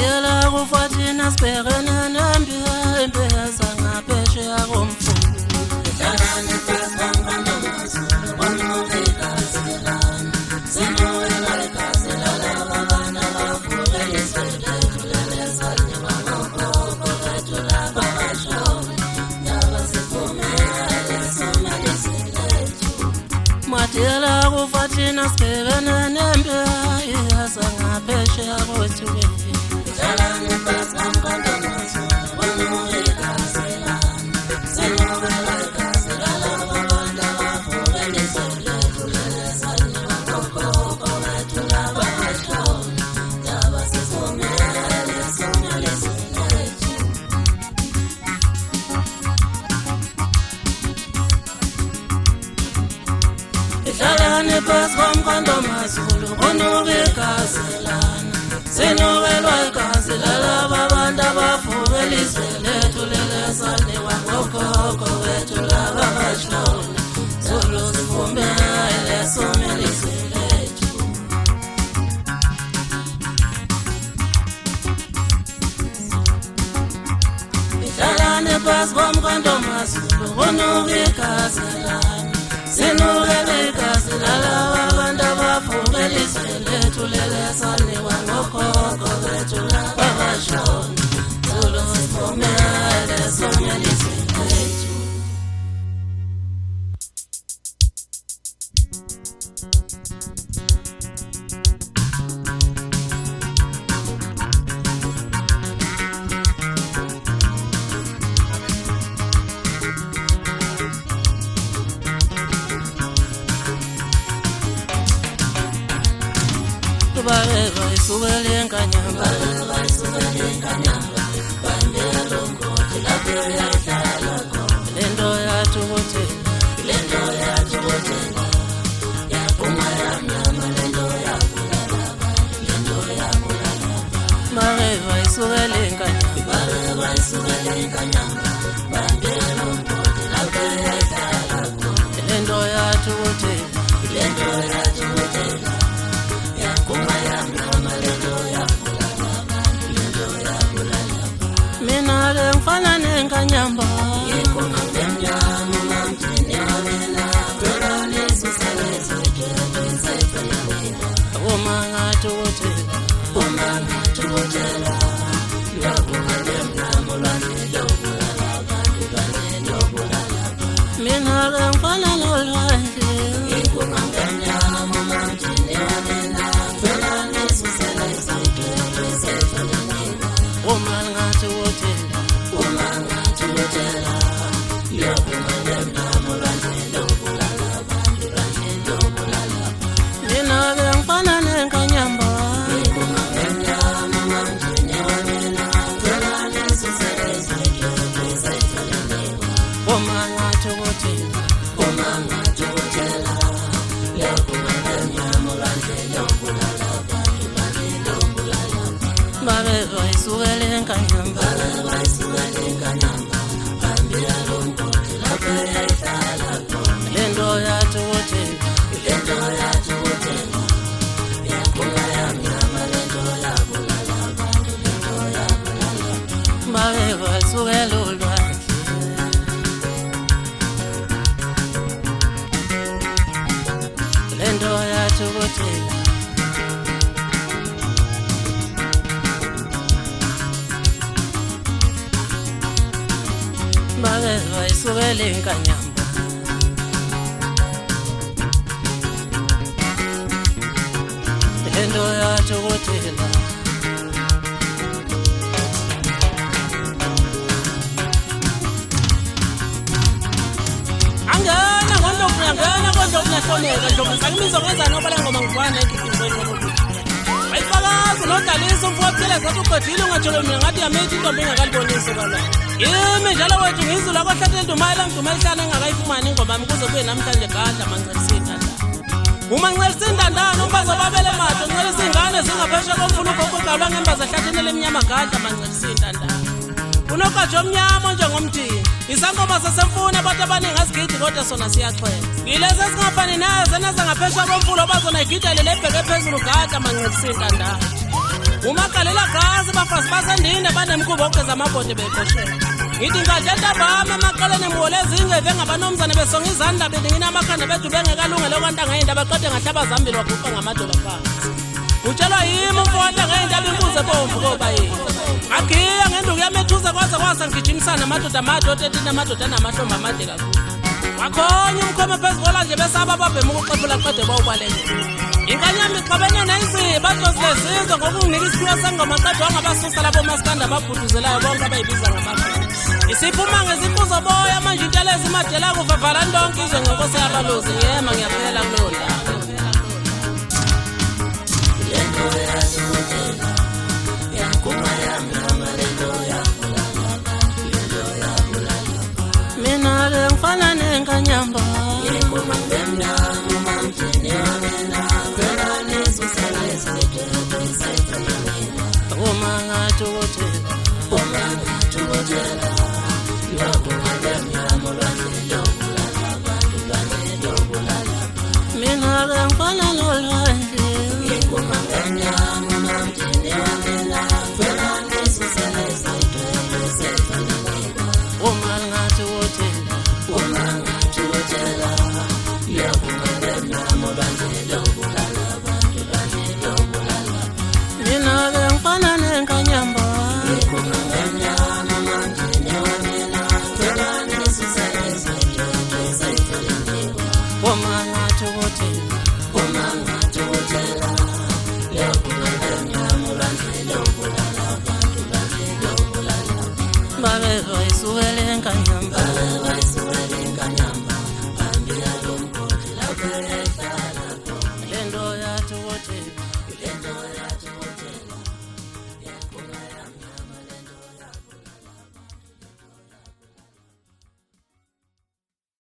Madela kufathina sibhekene nempi empeza ngaphesheya komfula. Dlalane phezulu kwamandongazi onovegazelana sinolela igazi lalaba bana bavuke isele tulelezane bangogogo bethu laba bashona nyaba siphumele somaliselethu. Madela kufathina sibhekene nempi empeza ngaphesheya komfula. Dlalane phezulu kwamandongazi onovegazelana sinolela igazi lalaba bana bavuke isele tulelezane bangogogo bethu laba bashona nyaba siphumele somaliselethu. Dlalane phezulu kwamandongazi onovegazelana sinokelwa igazi lalaba bantu abavuke isele tulelezane bangogogo bethu laba bashona Zulu siphumele somaliselethu. Dlalane phezulu kwamandongazi onovegazelana sinokelwa igazi lalaba bantu abavuke isele tulelezane bangogogo bethu laba bashona Zulu siphumele somaliselethu. Bareba isukele enkanyamba bandelo ngoti lapho yahlala khona lento yathi bothela yaphuma yamnyama lento yabulala Bareba isukele enkanyamba bandelo ngoti lapho yahlala khona lento yathi bothela mina le ngifana nenkanyamba ikhona ngemnyama mamthini yamina dolane siseleze ngisephela uma ngathi bothela yabuka ngemnyama lwanele ubulala abantu lwanele ubulala mina le ngifana nolwandle ikhona ngemnyama mamthini yamina dolane siseleze ngisephela uma ngathi bothela yabuka ngemnyama lwanele ubulala abantu lwanele ubulala mina ke ngifana nenkanyamba ikhona ngemnyama mamthini yamina dolane siseleze ngisephela uma ngathi bothela yabuka ngemnyama lwanele ubulala abantu lwanele ubulala Bareba isukele enkanyamba bandelo ngoti lapho yahlala khona lento yathi bothela yaphuma yamnyama lento yabulala abantu Bareba isukele ulwandle lento yathi bothela Bareba isukele enkanyamba lento yathi bothela angana kondokunahloneka ntombi sakimizo kwenza nobala ngoma ngikwane ekhiphizweni bayifakazi nodalisa umfuwa kuphela zathi uqedile ungatshelo mina ngathi yamethi intombi engakalibonisi kwala yimi njalo wethu ngizula kwahlathela ndumayela ngidumalihlana engakayifumani ingoma yami kuze kuye namhlanje gadla mancelisindandana uma ncelisindandana umbaza babele mahle ncelisa ingane zingaphesha komfuna ugogogalwa ngembaza ehlathini lemnyama gadla mancelisindandana unogatsha omnyama njengomthini isangoma sasemfuna abantu abaningi asigidi kodwa sona siyaxhela ngilezi ezingafani nayo zena zangaphesha komfula obazona igidele lebheke phezulu gadla mancelisindandana umakalela gazi bafazi basendinde banemkhuba okugeza amabhodi beqoshela ngithi ngadleta bami emaqaleni emhole ezingeve ngabanomzane besonga izandla bedingina amakhanda bethu bengekalungele okwantanga yindaba baqede ngahlaba zambili waguqa ngamadola phansi utshelwa yimi umfowethu ngeyindaba inkuze bomvu koba yini aghiya ngenduku yamethuza kwaze kwasa ngigijimisana amadoda amadoda etina amadoda anamahlombe amade kakhulu wakhonya umkhome phezu kola nje besaba babhema ukuqephula qede bawubaleke inkanyama ixabene neyiziba zozilezizwe ngokunginika isiphiwo sengoma qede wangabasusa labo maskanda ababhuduzelayo bonke abayibiza ngamakhulu isiphuma ngesibuzo boya manje intelezi imadela kuvavala ndonke izwe ngenkosi yabalozi yema ngiyaphela kuleyo ndawo mina le ngifana nenkanyamba